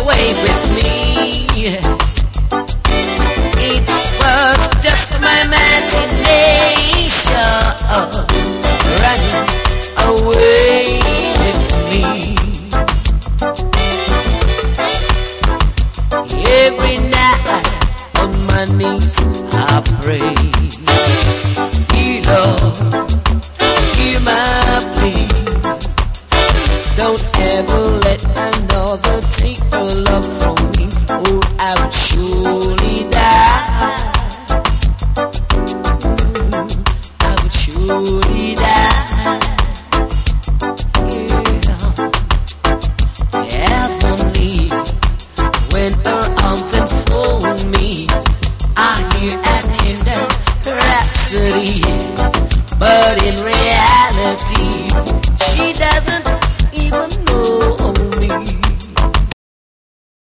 away with me. It was just my imagination running away with me. Every night on my knees I pray, dear Lord, hear my plea. Don't ever let another take the love from me, or I would surely die.